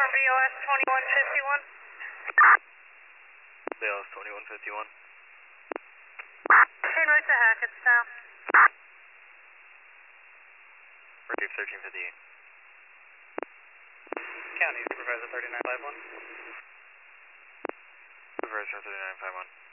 from BOS 2151. BOS 2151. En route to Hackettstown. Receive 1358. County Supervisor 3951. Supervisor 3951.